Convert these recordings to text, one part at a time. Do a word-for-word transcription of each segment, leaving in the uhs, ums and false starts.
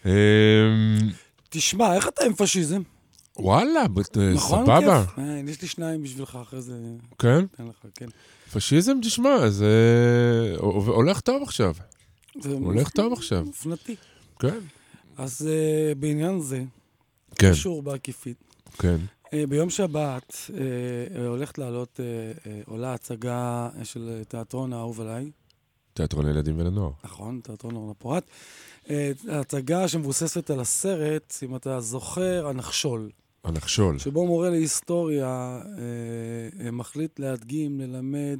תשמע, איך אתה עם פשיזם? וואלה, סבבה. יש לי שניים בשבילך אחרי זה. כן? פשיזם, תשמע, זה הולך טוב עכשיו. הולך טוב עכשיו. מופנתי. כן. אז בעניין זה, קשור בעקיפית. כן. ביום שבת הולכת לעלות, עולה הצגה של תיאטרון האהוב עליי. תיאטרון לילדים ולנוער. נכון, תיאטרון אורנה פורת. הצגה שמבוססת על הסרט, אם אתה זוכר, הנחשול. הנחשול. שבו מורה להיסטוריה מחליט להדגים, ללמד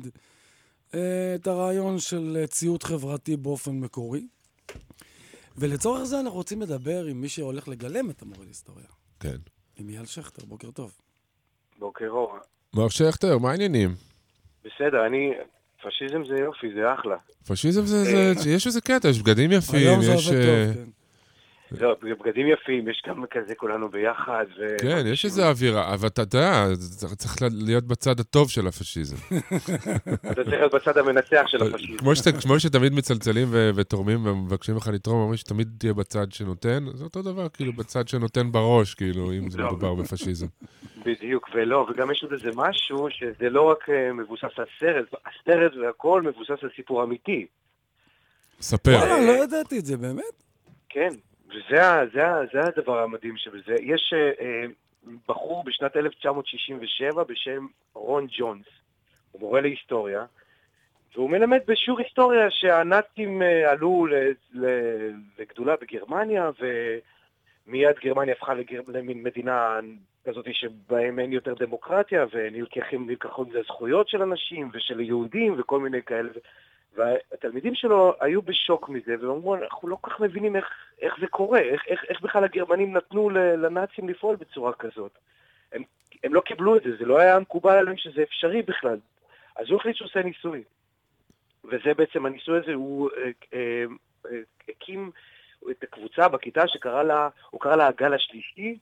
את הרעיון של ציות חברתי באופן מקורי. ולצורך זה אנחנו רוצים לדבר עם מי שהולך לגלם את המורה להיסטוריה. כן. עם אייל שכטר, בוקר טוב. בוקר אור. מר שכטר, מה העניינים? בסדר, אני... פשיזם זה יופי, זה אחלה. פשיזם זה... יש איזה קטע, יש בגדים יפים, היום זה יש... עובד טוב, כן. לא, בגדים יפים, יש גם כזה כולנו ביחד. כן, יש איזו אווירה, אבל אתה יודע, צריך להיות בצד הטוב של הפשיזם. אתה צריך להיות בצד המנצח של הפשיזם. כמו שתמיד מצלצלים ותורמים ומבקשים לך לתרום, אומרים שתמיד תהיה בצד שנותן, זה אותו דבר, כאילו, בצד שנותן בראש, כאילו, אם זה מדובר בפשיזם. בדיוק, ולא, וגם יש עוד איזה משהו, שזה לא רק מבוסס על סרט, הסרט והכל מבוסס על סיפור אמיתי. ספר. וואלה, לא ידעתי את זה, באמת? כן. וזה זה, זה הדבר המדהים שבזה. יש אה, בחור בשנת אלף תשע מאות שישים ושבע בשם רון ג'ונס. הוא מורה להיסטוריה, והוא מלמד בשיעור היסטוריה שהנאצים אה, עלו ל, ל, לגדולה בגרמניה, ומיד גרמניה הפכה לגר... למין מדינה כזאת שבהם אין יותר דמוקרטיה, ונלקחים נלקחו לזה זכויות של אנשים ושל יהודים וכל מיני כאלה. והתלמידים שלו היו בשוק מזה, ואמרו, אנחנו לא כל כך מבינים איך, איך זה קורה, איך, איך, איך בכלל הגרמנים נתנו לנאצים לפעול בצורה כזאת. הם, הם לא קיבלו את זה, זה לא היה מקובל עליהם שזה אפשרי בכלל. אז הוא החליט שהוא עושה ניסוי. וזה בעצם, הניסוי הזה, הוא אה, אה, הקים את הקבוצה בכיתה שקרא לה, הוא קרא לה הגל השלישי,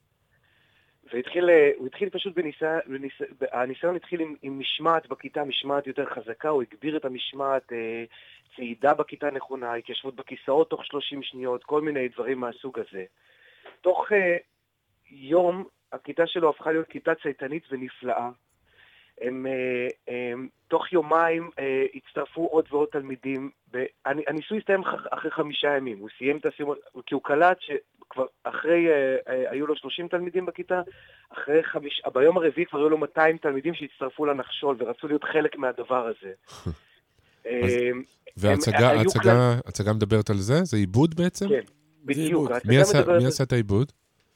והתחיל, הוא התחיל פשוט בניסיון, הניסיון התחיל עם, עם משמעת בכיתה, משמעת יותר חזקה, הוא הגביר את המשמעת, אה, צעידה בכיתה נכונה, התיישבות בכיסאות תוך שלושים שניות, כל מיני דברים מהסוג הזה. תוך אה, יום, הכיתה שלו הפכה להיות כיתה צייתנית ונפלאה. הם, אה, אה, תוך יומיים אה, הצטרפו עוד ועוד תלמידים, הניסוי הסתיים אחרי חמישה ימים, הוא סיים את הסיום, כי הוא קלט ש... כבר אחרי, אה, אה, היו לו שלושים תלמידים בכיתה, אחרי חמיש, ביום הרביעי כבר היו לו מאתיים תלמידים שהצטרפו לנחשול ורצו להיות חלק מהדבר הזה. וההצגה מדברת על זה? זה עיבוד בעצם? כן, בדיוק. מי עשה את העיבוד?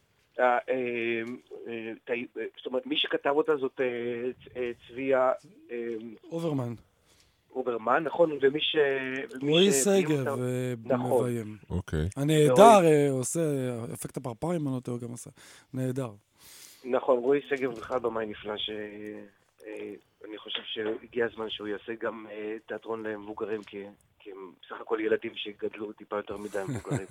זאת אומרת, מי שכתב אותה זאת צביה... אוברמן. אוברמן, נכון, ומי ש... רועי סגב מביים. אוקיי. הנהדר עושה, אפקט הפרפרים, אני נותן גם עושה. נהדר. נכון, רועי סגב בכלל במאי נפלא, שאני חושב שהגיע הזמן שהוא יעשה גם תיאטרון למבוגרים, כי הם סך הכל ילדים שגדלו טיפה יותר מדי מבוגרים.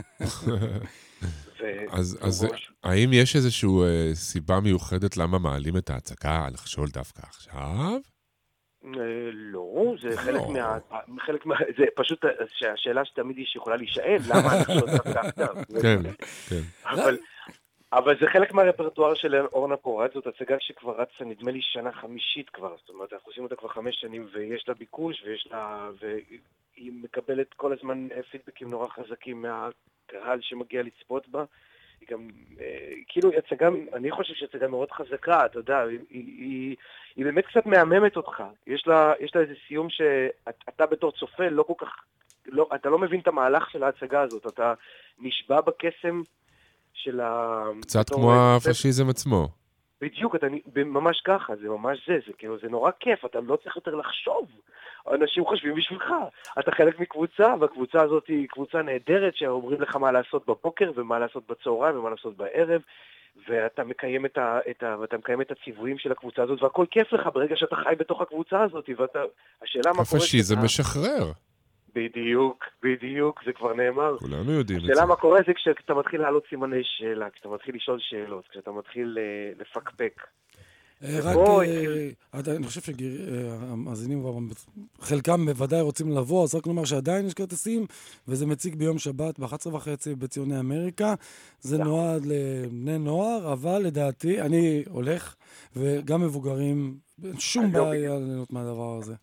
אז האם יש איזושהי סיבה מיוחדת למה מעלים את ההצגה על לחשול דווקא עכשיו? לא, זה חלק מה... חלק מה... זה פשוט שהשאלה שתמיד היא שיכולה להישאל, למה אנחנו לא דווקא עכשיו? כן, כן. אבל... אבל זה חלק מהרפרטואר של אורנה פורת, זאת הצגה שכבר רצה, נדמה לי, שנה חמישית כבר. זאת אומרת, אנחנו עושים אותה כבר חמש שנים, ויש לה ביקוש, ויש לה... והיא מקבלת כל הזמן פידבקים נורא חזקים מהקהל שמגיע לצפות בה. היא גם, כאילו, היא הצגה, אני חושב שהיא הצגה מאוד חזקה, אתה יודע, היא, היא, היא באמת קצת מהממת אותך. יש לה, יש לה איזה סיום שאתה בתור צופה לא כל כך, לא, אתה לא מבין את המהלך של ההצגה הזאת, אתה נשבע בקסם של ה... קצת כמו הפשיזם עצמו. בדיוק, אתה ממש ככה, זה ממש זה, זה כאילו, זה נורא כיף, אתה לא צריך יותר לחשוב. אנשים חושבים בשבילך. אתה חלק מקבוצה, והקבוצה הזאת היא קבוצה נהדרת, שאומרים לך מה לעשות בבוקר, ומה לעשות בצהריים, ומה לעשות בערב, ואתה מקיים את ה, את ה, ואתה מקיים את הציוויים של הקבוצה הזאת, והכל כיף לך ברגע שאתה חי בתוך הקבוצה הזאת, ואתה, השאלה מה קורה... הפשיזם משחרר. בדיוק, בדיוק, זה כבר נאמר. כולנו יודעים את זה. השאלה מה קורה זה כשאתה מתחיל לעלות סימני שאלה, כשאתה מתחיל לשאול שאלות, כשאתה מתחיל לפקפק. רק, אני חושב שהמאזינים, חלקם בוודאי רוצים לבוא, אז רק לומר שעדיין יש כרטיסים, וזה מציג ביום שבת ב-אחת עשרה וחצי בציוני אמריקה. זה נועד לבני נוער, אבל לדעתי, אני הולך, וגם מבוגרים, שום בעיה ליהנות מהדבר הזה.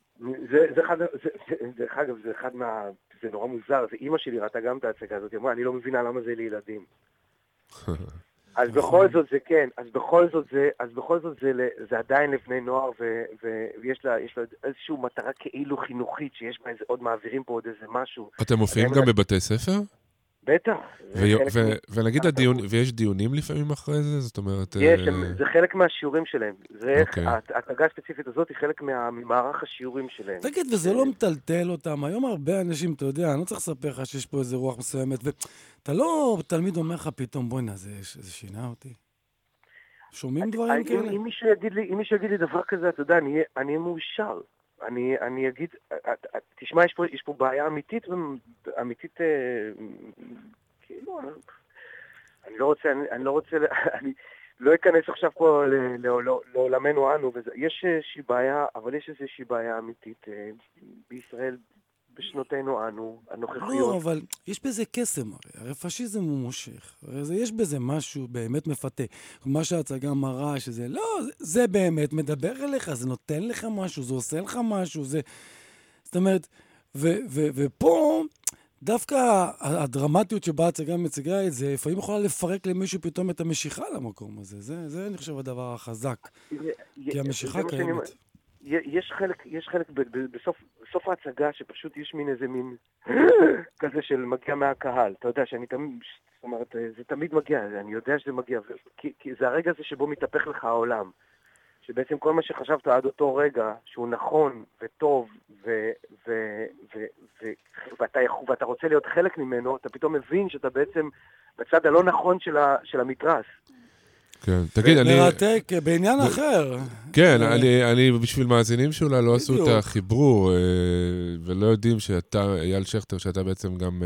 דרך אגב, זה אחד מה... זה נורא מוזר, זה אימא שלי ראתה גם את ההצגה הזאת, היא אמרה, אני לא מבינה למה זה לילדים. אז בכל זאת זה כן, אז בכל זאת זה, אז בכל זאת זה, זה עדיין לבני נוער, ויש לה, יש לה איזושהי מטרה כאילו חינוכית, שיש בה איזה, עוד מעבירים פה עוד איזה משהו. אתם מופיעים גם בבתי ספר? בטח. ונגיד הדיון, ויש דיונים לפעמים אחרי זה? זאת אומרת... יש, זה חלק מהשיעורים שלהם. ההצגה הספציפית הזאת היא חלק ממערך השיעורים שלהם. תגיד, וזה לא מטלטל אותם. היום הרבה אנשים, אתה יודע, אני לא צריך לספר לך שיש פה איזה רוח מסוימת, ואתה לא, תלמיד אומר לך פתאום, בואי נה, זה שינה אותי. שומעים דברים כאלה? אם מישהו יגיד לי, אם מישהו יגיד לי דבר כזה, אתה יודע, אני אהיה מאושר. אני, אני אגיד, תשמע, יש פה, יש פה בעיה אמיתית, אמיתית, כאילו, אני לא רוצה, אני, אני לא רוצה, אני לא אכנס עכשיו פה לעולמנו אנו, יש איזושהי בעיה, אבל יש איזושהי בעיה אמיתית בישראל, בשנותינו אנו, הנוכחיות. לא, אבל יש בזה קסם, הרי, הרי פשיזם הוא מושך, הרי יש בזה משהו באמת מפתה. מה שההצגה מראה, שזה לא, זה באמת מדבר אליך, זה נותן לך משהו, זה עושה לך משהו, זה... זאת אומרת, ו, ו, ופה, דווקא הדרמטיות שבה ההצגה מציגה את זה, לפעמים יכולה לפרק למישהו פתאום את המשיכה למקום הזה. זה, זה אני חושב, הדבר החזק. כי המשיכה קיימת. יש חלק, יש חלק ב, ב, בסוף, בסוף ההצגה שפשוט יש מין איזה מין כזה של מגיע מהקהל. אתה יודע שאני תמיד, זאת אומרת, זה תמיד מגיע, אני יודע שזה מגיע, כי, כי זה הרגע הזה שבו מתהפך לך העולם. שבעצם כל מה שחשבת עד אותו רגע, שהוא נכון וטוב, ו, ו, ו, ו, ואתה, ואתה רוצה להיות חלק ממנו, אתה פתאום מבין שאתה בעצם בצד הלא נכון של, ה, של המתרס. כן, תגיד, אני... מרתק, בעניין אחר. כן, אני בשביל מאזינים שאולי לא עשו את החיבור, ולא יודעים שאתה, אייל שכטר, שאתה בעצם גם,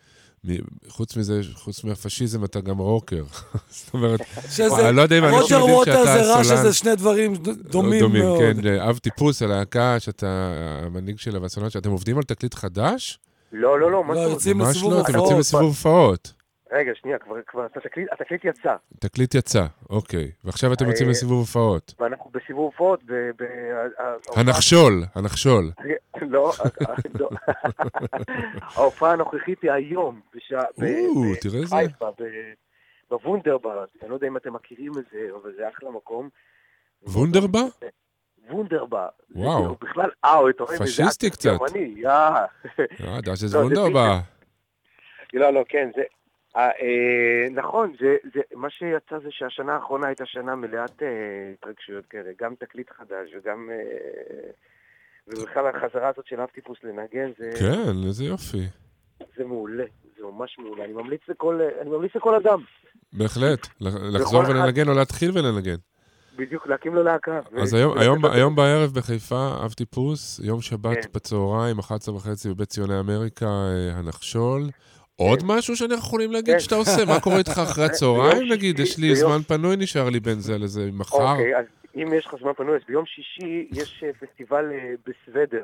חוץ מזה, חוץ מהפשיזם, אתה גם רוקר. זאת אומרת, אני לא יודע אם אנשים יודעים שאתה רוטר ווטר זה רע, שזה שני דברים דומים מאוד. כן, אב טיפוס, הלהקה, שאתה המנהיג שלה והסולן, שאתם עובדים על תקליט חדש? לא, לא, לא, ממש לא. אתם יוצאים לסיבוב הופעות. רגע, שנייה, כבר, כבר, התקליט, התקליט יצא. התקליט יצא, אוקיי. ועכשיו אתם יוצאים לסיבוב הופעות. ואנחנו בסיבוב הופעות, ב... ב... הנחשול, הנחשול. לא, לא. ההופעה הנוכחית היא היום, בשעה... או, תראה זה. בוונדרבר, אני לא יודע אם אתם מכירים את זה, אבל זה אחלה מקום. וונדרבר? וונדרבר. וואו. בכלל, אה, פשיסטי קצת. יאה. אה, דש איזה וונדרבר. לא, לא, כן, זה... נכון, מה שיצא זה שהשנה האחרונה הייתה שנה מלאת התרגשויות כאלה, גם תקליט חדש וגם, ובכלל החזרה הזאת של אב טיפוס לנגן, כן, איזה יופי. זה מעולה, זה ממש מעולה, אני ממליץ לכל, אני ממליץ לכל אדם. בהחלט, לחזור ולנגן או להתחיל ולנגן. בדיוק, להקים לו להקה. אז היום בערב בחיפה, אב טיפוס, יום שבת בצהריים, אחת עשרה וחצי בבית ציוני אמריקה, הנחשול. עוד משהו שאני יכולים להגיד שאתה עושה? מה קורה איתך אחרי הצהריים, נגיד? יש לי זמן פנוי, נשאר לי בין זה לזה מחר. אוקיי, אז אם יש לך זמן פנוי, אז ביום שישי יש פסטיבל בסוודר.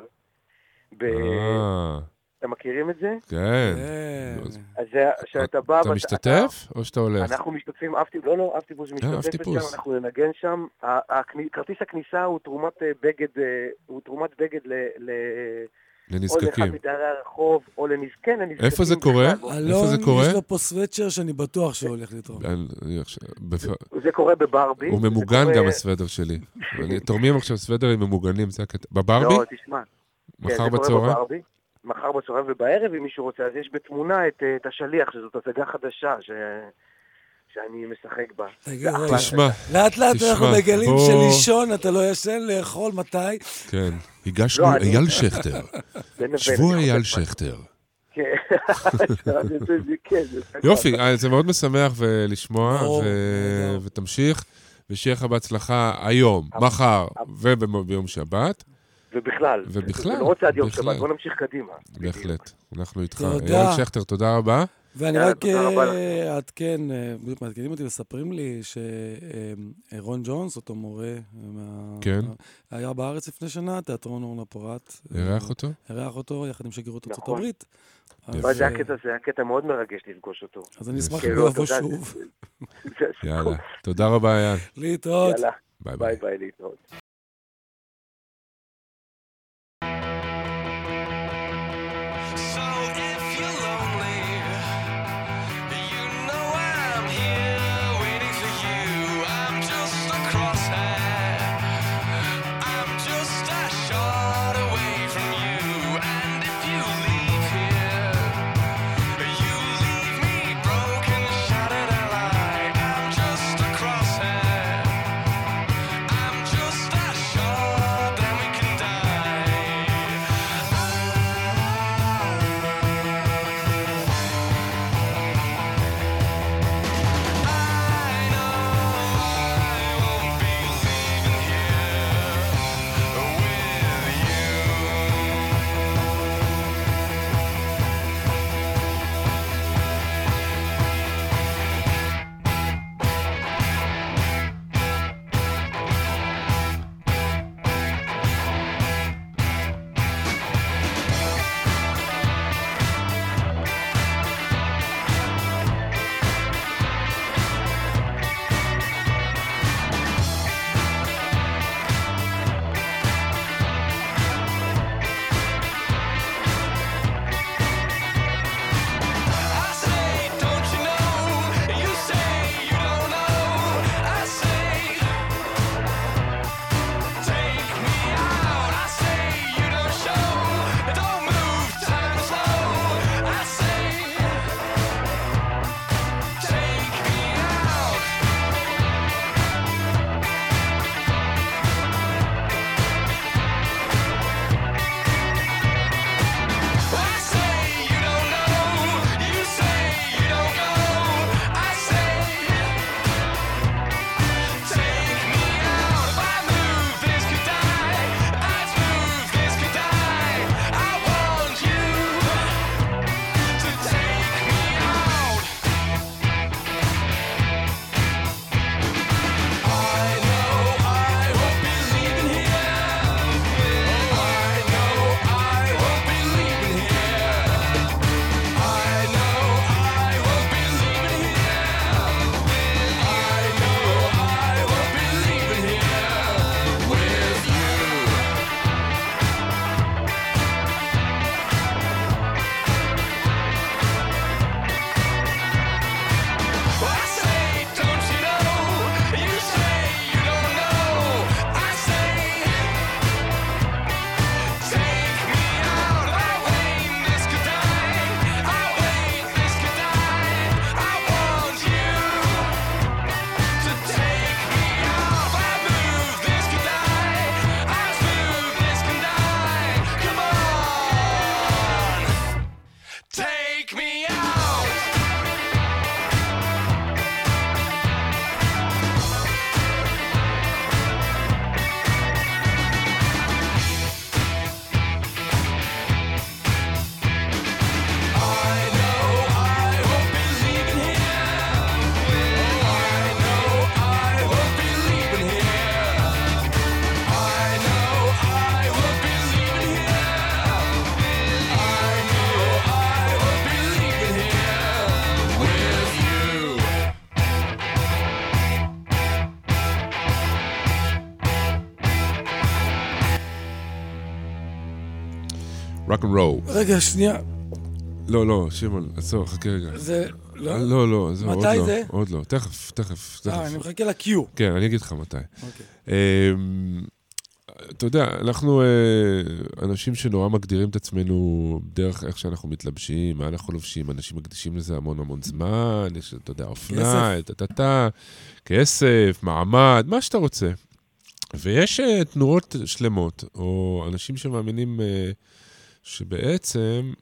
אתם מכירים את זה? כן. אז שאתה בא... אתה משתתף או שאתה הולך? אנחנו משתתפים, לא, לא, אב טיפוס משתתף שם, אנחנו ננגן שם. כרטיס הכניסה הוא תרומת בגד, הוא תרומת בגד ל... לנזקקים. או לאחד מדרי הרחוב, או לנזקן, לנזקקים. איפה זה קורה? איפה זה קורה? יש לו פה סוויצ'ר שאני בטוח שהוא הולך לתרום. זה קורה בברבי. הוא ממוגן גם הסוודר שלי. תורמים עכשיו סוודרים ממוגנים, זה הקטע. בברבי? לא, תשמע. מחר בצהריים? מחר בצהריים ובערב, אם מישהו רוצה, אז יש בתמונה את השליח, שזאת הצגה חדשה, שאני משחק בה. תשמע, לאט לאט אנחנו מגלים שלישון, אתה לא ישן לאכול, מתי? כן, הגשנו אייל שכטר. שבוע אייל שכטר. כן. יופי, זה מאוד משמח לשמוע, ותמשיך, ושיהיה לך בהצלחה היום, מחר וביום שבת. ובכלל. ובכלל. לא רוצה עד יום שבת, בוא נמשיך קדימה. בהחלט, אנחנו איתך. אייל שכטר, תודה רבה. ואני רק אעדכן, מעדכנים אותי, מספרים לי שרון ג'ונס, אותו מורה, היה בארץ לפני שנה, תיאטרון אורנה פורת. הרח אותו? הרח אותו, יחד עם שגרירות ארצות הברית. זה הקטע, זה הקטע מאוד מרגש לפגוש אותו. אז אני אשמח לבוא שוב. יאללה, תודה רבה, אייל. להתראות. יאללה, ביי ביי ביי, להתראות. rock and roll. רגע, שנייה. לא, לא, שמעון, עצור, חכה רגע. זה, לא? לא, לא, זה עוד לא. מתי זה? עוד לא, תכף, תכף, תכף. אה, אני מחכה ל-Q. כן, אני אגיד לך מתי. אוקיי. אתה יודע, אנחנו אנשים שנורא מגדירים את עצמנו דרך איך שאנחנו מתלבשים, מה אנחנו לובשים, אנשים מקדישים לזה המון המון זמן, יש, אתה יודע, אופנה, תתתה, כסף, מעמד, מה שאתה רוצה. ויש תנועות שלמות, או אנשים שמאמינים שבעצם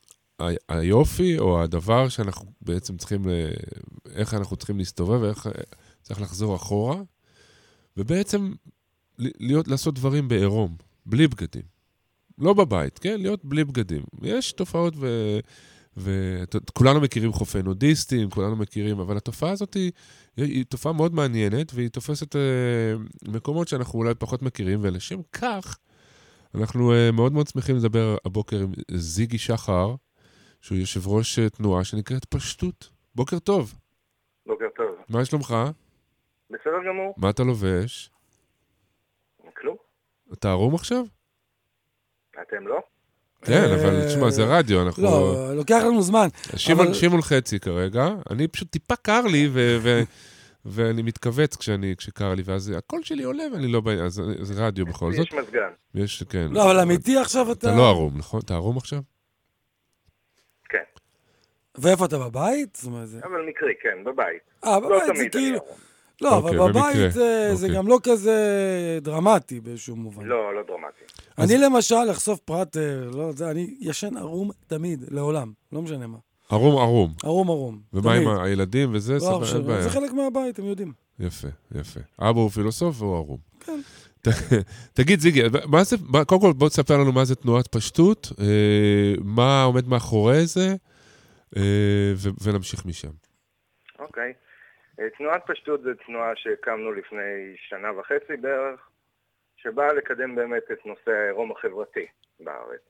היופי, או הדבר שאנחנו בעצם צריכים, איך אנחנו צריכים להסתובב, ואיך צריך לחזור אחורה, ובעצם להיות, לעשות דברים בעירום, בלי בגדים. לא בבית, כן? להיות בלי בגדים. יש תופעות ו... וכולנו מכירים חופי נודיסטים, כולנו מכירים, אבל התופעה הזאת היא, היא תופעה מאוד מעניינת, והיא תופסת אה, מקומות שאנחנו אולי פחות מכירים, ולשם כך, אנחנו אה, מאוד מאוד שמחים לדבר הבוקר עם זיגי שחר, שהוא יושב ראש תנועה שנקראת פשטות. בוקר טוב. בוקר טוב. מה שלומך? בסדר גמור. מה אתה לובש? כלום. אתה ערום עכשיו? אתם לא? כן, אבל תשמע, זה רדיו, אנחנו... לא, לוקח לנו זמן. שמעון חצי כרגע, אני פשוט טיפה קר לי, ואני מתכווץ כשקר לי, ואז הקול שלי עולה, ואני לא... אז זה רדיו בכל זאת. יש מזגן. יש, כן. לא, אבל אמיתי עכשיו אתה... אתה לא ערום, נכון? אתה ערום עכשיו? כן. ואיפה אתה בבית? אבל מקרי, כן, בבית. אה, בבית זה כאילו... לא, אבל בבית זה גם לא כזה דרמטי באיזשהו מובן. לא, לא דרמטי. אני למשל, לחשוף פרט, לא יודע, אני ישן ערום תמיד, לעולם, לא משנה מה. ערום, ערום. ערום, ערום. ומה עם הילדים וזה? לא, זה חלק מהבית, הם יודעים. יפה, יפה. אבא הוא פילוסוף והוא ערום. כן. תגיד, זיגי, קודם כל בוא תספר לנו מה זה תנועת פשטות, מה עומד מאחורי זה, ונמשיך משם. אוקיי. תנועת פשטות זה תנועה שהקמנו לפני שנה וחצי בערך, שבאה לקדם באמת את נושא העירום החברתי בארץ.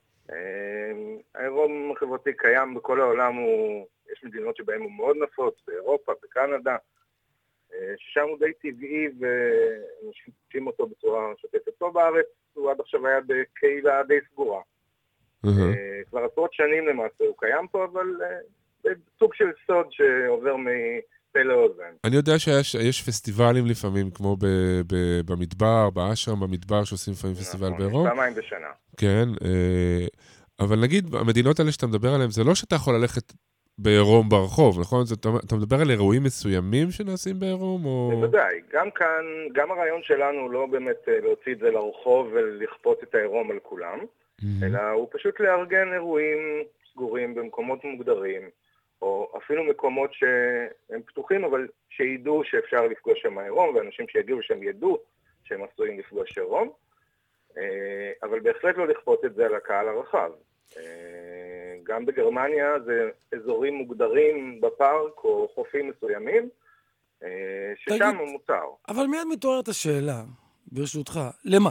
העירום החברתי קיים בכל העולם, הוא, יש מדינות שבהן הוא מאוד נפוץ, באירופה, בקנדה, ששם הוא די טבעי ומשתתפים אותו בצורה שוטפת. פה בארץ הוא עד עכשיו היה בקהילה די סגורה. כבר עשרות שנים למעשה הוא קיים פה, אבל זה סוג של סוד שעובר מ... אני יודע שיש פסטיבלים לפעמים, כמו במדבר, באשרם, במדבר, שעושים לפעמים פסטיבל בעירום. פעמיים בשנה. כן, אבל נגיד, המדינות האלה שאתה מדבר עליהן, זה לא שאתה יכול ללכת בעירום ברחוב, נכון? אתה מדבר על אירועים מסוימים שנעשים בעירום? בוודאי. גם כאן, גם הרעיון שלנו לא באמת להוציא את זה לרחוב ולכפות את העירום על כולם, אלא הוא פשוט לארגן אירועים סגורים במקומות מוגדרים, או אפילו מקומות שהם פתוחים, אבל שידעו שאפשר לפגוש שם העירום, ואנשים שיגיעו שם ידעו שהם עשויים לפגוש עירום, אבל בהחלט לא לכפות את זה על הקהל הרחב. גם בגרמניה זה אזורים מוגדרים בפארק או חופים מסוימים, ששם הוא מותר. אבל מיד מתוארת השאלה, ברשותך, למה?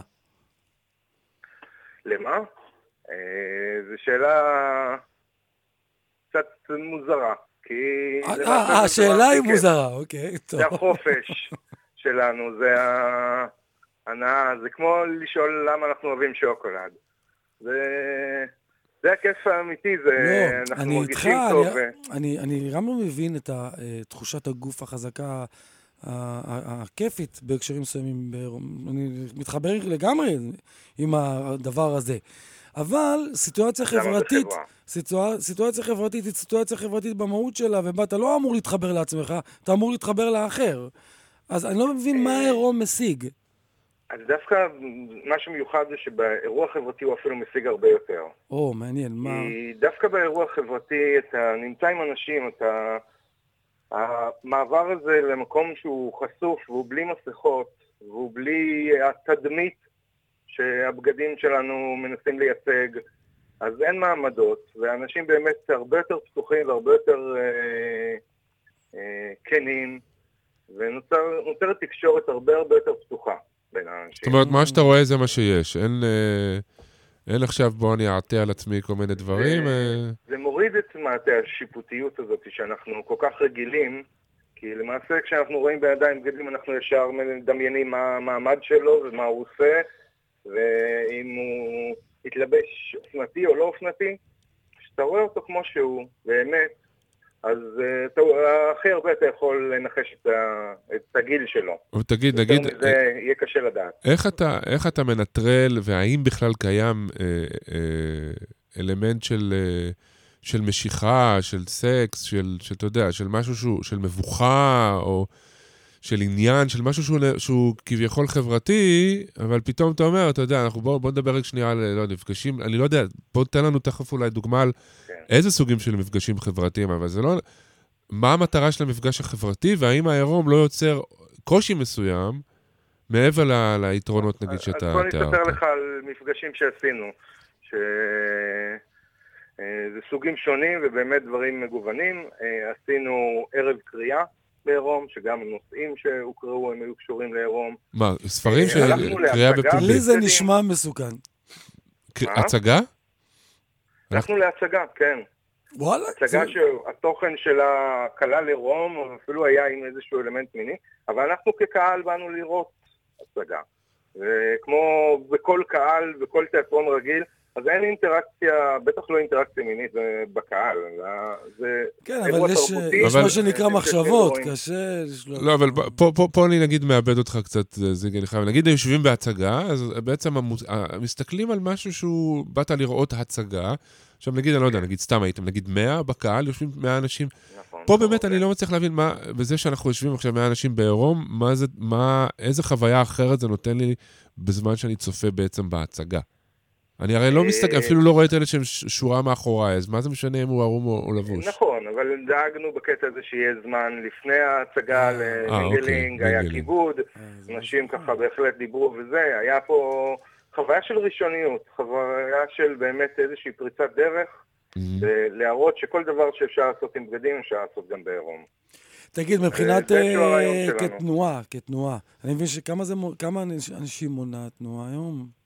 למה? זו שאלה... קצת מוזרה, כי... אה, השאלה היא מוזרה, אוקיי, טוב. זה החופש שלנו, זה ההנאה, זה כמו לשאול למה אנחנו אוהבים שוקולד. זה הכיף האמיתי, זה אנחנו מרגישים טוב. אני גם לא מבין את תחושת הגוף החזקה, הכיפית בהקשרים מסוימים, אני מתחבר לגמרי עם הדבר הזה. אבל סיטואציה חברתית, סיטואציה חברתית היא סיטואציה חברתית במהות שלה, ובה אתה לא אמור להתחבר לעצמך, אתה אמור להתחבר לאחר. אז אני לא מבין מה העירום משיג. אז דווקא מה שמיוחד זה שבאירוע חברתי הוא אפילו משיג הרבה יותר. או, מעניין, מה? כי דווקא באירוע חברתי אתה נמצא עם אנשים, אתה... המעבר הזה למקום שהוא חשוף, והוא בלי מסכות, והוא בלי התדמית, שהבגדים שלנו מנסים לייצג, אז אין מעמדות, ואנשים באמת הרבה יותר פתוחים והרבה יותר אה, אה, כנים, ונוצרת תקשורת הרבה הרבה יותר פתוחה בין האנשים. זאת אומרת, מה שאתה רואה זה מה שיש, אין, אה, אין עכשיו בוא אני אעטה על עצמי כל מיני דברים. זה, אה... זה מוריד את מעטה השיפוטיות הזאת שאנחנו כל כך רגילים, כי למעשה כשאנחנו רואים בידיים בגדים אנחנו ישר מדמיינים מה המעמד שלו ומה הוא עושה, ואם הוא יתלבש אופנתי או לא אופנתי, כשאתה רואה אותו כמו שהוא, באמת, אז אתה, הכי הרבה אתה יכול לנחש את, ה, את הגיל שלו. ותגיד, נגיד... זה יהיה קשה לדעת. איך אתה, איך אתה מנטרל, והאם בכלל קיים אה, אה, אלמנט של, אה, של משיכה, של סקס, של, שאתה יודע, של משהו שהוא, של מבוכה, או... של עניין, של משהו שהוא, שהוא כביכול חברתי, אבל פתאום אתה אומר, אתה יודע, אנחנו בוא, בוא נדבר רק שנייה על, לא, נפגשים, אני לא יודע, בוא תן לנו תכף אולי דוגמה על כן. איזה סוגים של מפגשים חברתיים, אבל זה לא, מה המטרה של המפגש החברתי, והאם העירום לא יוצר קושי מסוים, מעבר ל, ליתרונות, נגיד, שאתה... אז בוא נספר לך על מפגשים שעשינו, ש... זה סוגים שונים ובאמת דברים מגוונים. עשינו ערב קריאה בעירום, שגם הנושאים שהוקראו הם היו קשורים לעירום. מה, ספרים של קריאה בפומבי? לי זה נשמע מסוכן. הצגה? הלכנו להצגה, כן. וואלה? הצגה שהתוכן שלה כלל עירום, או אפילו היה עם איזשהו אלמנט מיני, אבל אנחנו כקהל באנו לראות הצגה. וכמו בכל קהל, בכל תיאטרון רגיל, אז אין אינטראקציה, בטח לא אינטראקציה מינית בקהל. זה כן, אבל יש מה שנקרא מחשבות, קשה... לא, אבל פה אני נגיד מאבד אותך קצת, נגיד יושבים בהצגה, אז בעצם מסתכלים על משהו שהוא באת לראות הצגה, עכשיו נגיד, אני לא יודע, נגיד סתם הייתם, נגיד מאה בקהל, יושבים מאה אנשים. פה באמת אני לא מצליח להבין מה, בזה שאנחנו יושבים עכשיו מאה אנשים בעירום, מה זה, מה, איזה חוויה אחרת זה נותן לי בזמן שאני צופה בעצם בהצגה. אני הרי לא מסתכל, אפילו לא רואה את אלה שהם שורה מאחוריי, אז מה זה משנה אם הוא ערום או לבוש? נכון, אבל דאגנו בקטע הזה שיהיה זמן לפני ההצגה למינגלינג, היה כיבוד, אנשים ככה בהחלט דיברו וזה, היה פה חוויה של ראשוניות, חוויה של באמת איזושהי פריצת דרך, ולהראות שכל דבר שאפשר לעשות עם בגדים, אפשר לעשות גם בעירום. תגיד, מבחינת כתנועה, כתנועה, אני מבין שכמה אנשים מונה תנועה היום?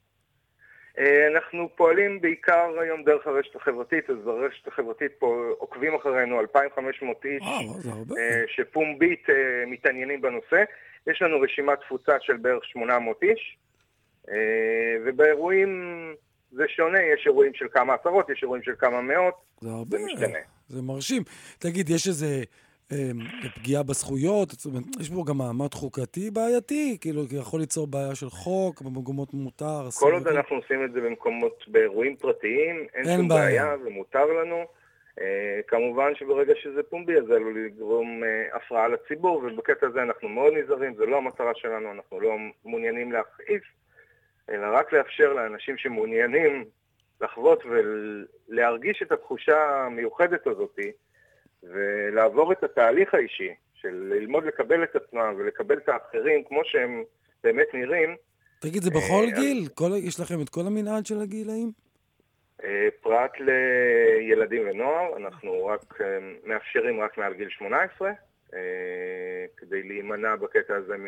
אנחנו פועלים בעיקר היום דרך הרשת החברתית, אז הרשת החברתית פה עוקבים אחרינו אלפיים וחמש מאות איש, שפומבית מתעניינים בנושא. יש לנו רשימת תפוצה של בערך שמונה מאות איש, ובאירועים זה שונה, יש אירועים של כמה עשרות, יש אירועים של כמה מאות, זה הרבה, זה משתנה. זה מרשים. תגיד, יש איזה פגיעה בזכויות, יש פה גם מעמד חוקתי בעייתי, כאילו יכול ליצור בעיה של חוק, במקומות מותר. כל עוד אנחנו עושים את זה במקומות, באירועים פרטיים, אין שום בעיה ומותר לנו. כמובן שברגע שזה פומבי, אז זה עלול לגרום הפרעה לציבור, ובקטע הזה אנחנו מאוד נזהרים, זה לא המטרה שלנו, אנחנו לא מעוניינים להכעיס, אלא רק לאפשר לאנשים שמעוניינים לחוות ולהרגיש את התחושה המיוחדת הזאת, ולעבור את התהליך האישי של ללמוד לקבל את עצמם ולקבל את האחרים כמו שהם באמת נראים. תגיד, זה בכל גיל? יש לכם את כל המנעד של הגילאים? פרט לילדים ונוער, אנחנו רק מאפשרים רק מעל גיל שמונה עשרה, כדי להימנע בקטע הזה מ...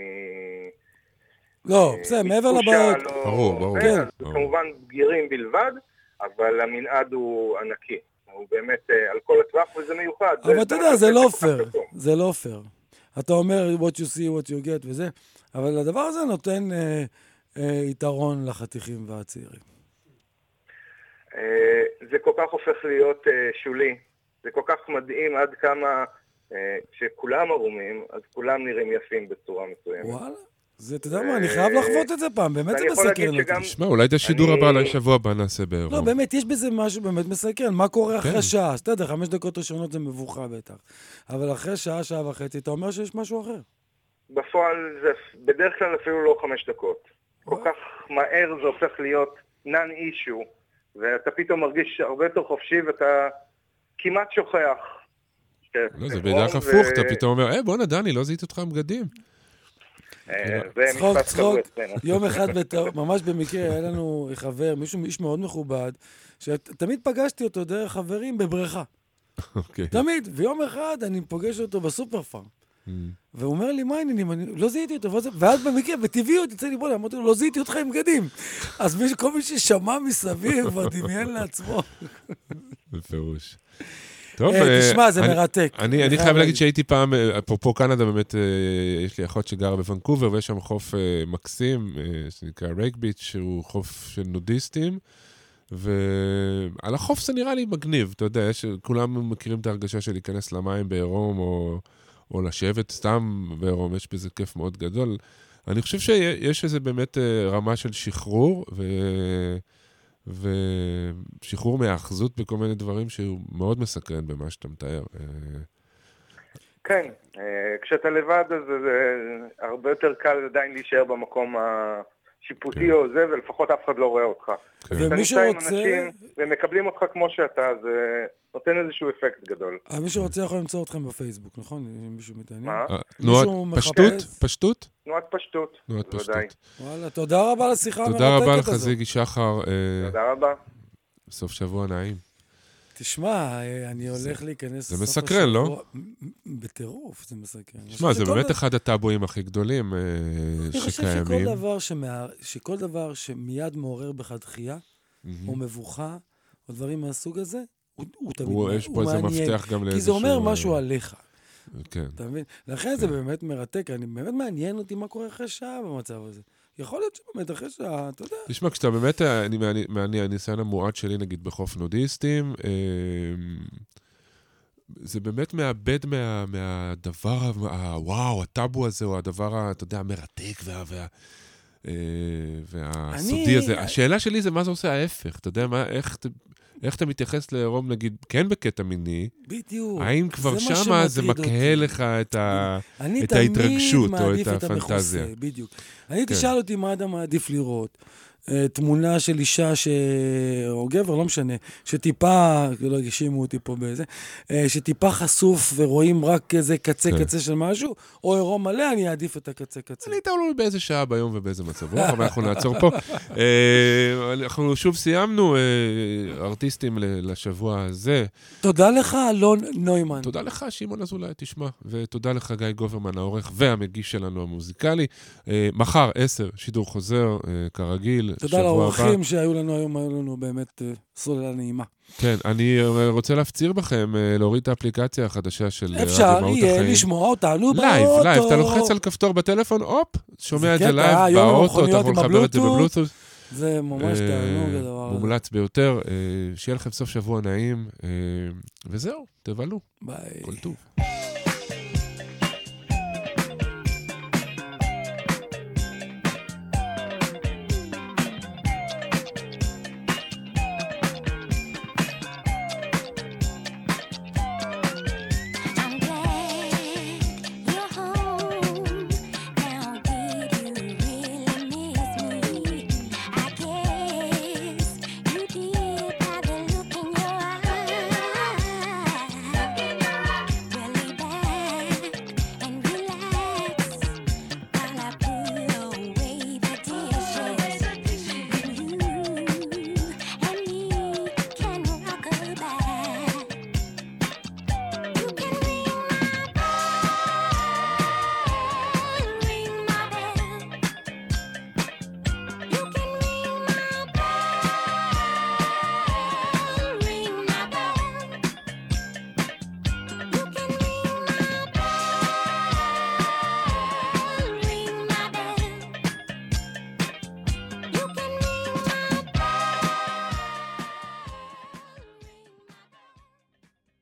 לא, בסדר, מעבר לבעיות. ברור, ברור. כמובן בגירים בלבד, אבל המנעד הוא ענקי. הוא באמת על כל הטווח, וזה מיוחד. אבל אתה יודע, זה לא פייר. זה לא פייר. אתה אומר, what you see, what you get וזה, אבל הדבר הזה נותן יתרון לחתיכים והצעירים. זה כל כך הופך להיות שולי. זה כל כך מדהים עד כמה שכולם ערומים, אז כולם נראים יפים בצורה מסוימת. וואלה. זה, אתה יודע מה, אני חייב לחוות את זה פעם, באמת זה מסקרן אותי. תשמע, אולי את השידור הבא, אולי שבוע הבא נעשה בעירום. לא, באמת, יש בזה משהו באמת מסקרן. מה קורה אחרי שעה? אז אתה יודע, חמש דקות ראשונות זה מבוכה בטח. אבל אחרי שעה, שעה וחצי, אתה אומר שיש משהו אחר. בפועל זה בדרך כלל אפילו לא חמש דקות. כל כך מהר זה הופך להיות non-issue, ואתה פתאום מרגיש הרבה יותר חופשי, ואתה כמעט שוכח. לא, זה בדרך הפוך, אתה פתאום אומר, אה, בוא נדני, לא זיהית אותך עם בגדים. צחוק, צחוק, יום אחד ממש במקרה היה לנו חבר, מישהו איש מאוד מכובד, שתמיד פגשתי אותו דרך חברים בבריכה. תמיד, ויום אחד אני פוגש אותו בסופר פארם. והוא אומר לי, מה העניינים? אני לא זיהיתי אותו, ואז במקרה, בטבעיות יצא לי בוא, אמרתי לו, לא זיהיתי אותך עם בגדים. אז כל מי ששמע מסביב, כבר דמיין לעצמו. בפירוש. טוב, תשמע, זה מרתק. אני חייב להגיד שהייתי פעם, אפרופו קנדה, באמת, יש לי אחות שגרה בוונקובר, ויש שם חוף מקסים, שנקרא רייק ביץ', שהוא חוף של נודיסטים, ועל החוף זה נראה לי מגניב, אתה יודע, כולם מכירים את ההרגשה של להיכנס למים בעירום, או לשבת סתם בעירום, יש בזה כיף מאוד גדול. אני חושב שיש איזה באמת רמה של שחרור, ו... ושחרור מהאחזות בכל מיני דברים שהוא מאוד מסקרן במה שאתה מתאר. כן, כשאתה לבד אז זה הרבה יותר קל עדיין להישאר במקום השיפוטי או זה, ולפחות אף אחד לא רואה אותך. ומי שרוצה... ומקבלים אותך כמו שאתה, זה נותן איזשהו אפקט גדול. מי שרוצה יכול למצוא אתכם בפייסבוק, נכון? מישהו מתעניין? מה? תנועת פשטות? פשטות? תנועת פשטות. תנועת פשטות. וואלה, תודה רבה לשיחה המרתקת הזו. תודה רבה לך, זיגי שחר. תודה רבה. בסוף שבוע נעים. תשמע, אני הולך להיכנס... זה מסקרן, לא? בטירוף, זה מסקרן. תשמע, זה באמת אחד הטאבואים הכי גדולים שקיימים. אני חושב שכל דבר שמיד מעורר בך דחייה, או מבוכה, או דברים מהסוג הזה, הוא תמיד מעניין. יש פה איזה מפתח גם לאיזשהו... כי זה אומר משהו עליך. כן. אתה מבין? לכן זה באמת מרתק, אני באמת מעניין אותי מה קורה אחרי שעה במצב הזה. יכול להיות שבאמת אחרי שעה, אתה יודע. תשמע, כשאתה באמת, מהניסיון המועט שלי, נגיד, בחוף נודיסטים, זה באמת מאבד מהדבר, וואו, הטאבו הזה, או הדבר, אתה יודע, המרתק והסודי הזה. השאלה שלי זה מה זה עושה ההפך, אתה יודע, איך אתה מתייחס לעירום, נגיד, כן בקטע מיני, בדיוק. האם כבר שמה זה מקהה לך את ההתרגשות או את הפנטזיה? בדיוק. אני תשאל אותי מה אדם מעדיף לראות. תמונה של אישה ש... או גבר, לא משנה, שטיפה, לא הגשימו אותי פה באיזה, שטיפה חשוף ורואים רק איזה קצה קצה של משהו, או עירום מלא, אני אעדיף את הקצה קצה. אני תאולו באיזה שעה ביום ובאיזה מצב רוח, אבל אנחנו נעצור פה. אנחנו שוב סיימנו ארטיסטים לשבוע הזה. תודה לך, אלון נוימן. תודה לך, שמעון אזולאי, תשמע, ותודה לך, גיא גוברמן, העורך והמגיש שלנו המוזיקלי. מחר, עשר, שידור חוזר, כרגיל. תודה לאורחים שהיו לנו היום, היו לנו באמת סוללה נעימה. כן, אני רוצה להפציר בכם להוריד את האפליקציה החדשה של רדיו מהות החיים. אפשר יהיה לשמוע אותנו באוטו. לייב, לייב, אתה לוחץ על כפתור בטלפון, הופ, שומע את זה לייב באוטו, אתה יכול לחבר את זה בבלוטות. זה ממש תענוג הדבר הזה. מומלץ ביותר, שיהיה לכם סוף שבוע נעים, וזהו, תבלו. ביי. כל טוב.